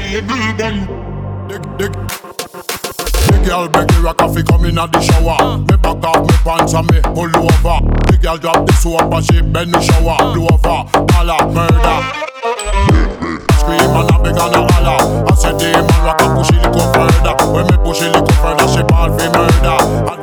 The girl beg the rock off, come in at the shower. Me back off me pants and me pull over. The girl drop the soap and she bend the shower. Blow over, holla, murder. Scream and I beg and I holla. I said the man rock and push it little further. When me push it little further, she ball for murder.